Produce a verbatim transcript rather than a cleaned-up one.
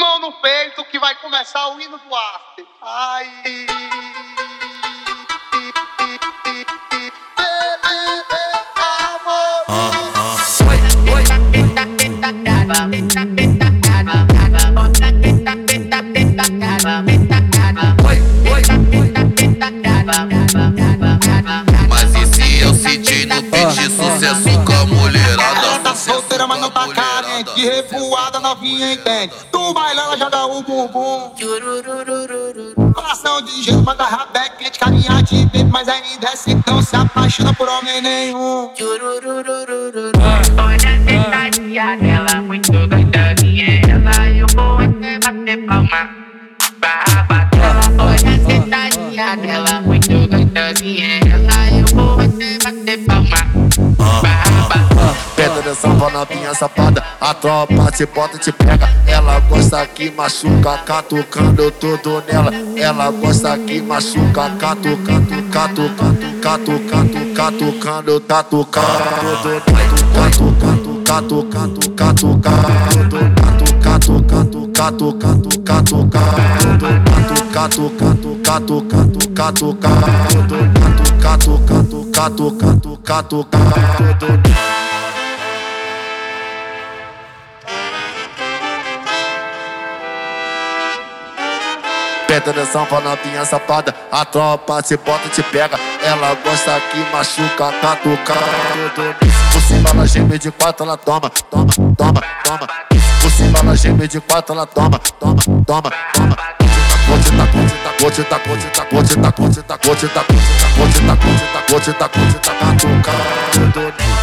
Mão no peito que vai começar o hino do after. Ai. Mas esse é o Cid no beat, sucesso com a mulherada. Ela tá solteira, mas não tá carente. De revoada, novinha entende. Tu baila, ela joga o bumbum. Coração de gelo, manda rabeque, quente, carinha de bebê, mas ainda é assim, não se apaixona por homem nenhum. Olha a sentadinha dela, muito gostosinha. Ela eu vou até bater palma. Barra batela, olha a sentadinha dela, muito gostosinha. Ela eu vou até bater palma. Barra batela. Presta atenção pra novinha safada, a tropa te bota e te pega. Ela gosta que machuca, catucando tudo nela. Ela gosta que machuca, catucando, catucando, catucando, catucando, tatucando tudo. Catucando, catucando, catucando, catucando, catucando, catucando, catucando, catucando, catucando, catucando, catucando, catucando. Presta atenção pra novinha safada, a tropa se bota e te pega. Ela gosta que machuca, catucando. Por cima ela geme de quatro, ela toma, toma, toma, toma. Por cima ela geme de quatro, ela toma, toma, toma, toma. Cote tá, cote tá, cote tá, cote tá, cote tá, cote tá, cote tá, cote tá, cote tá, cote tá, cote tá, catucando.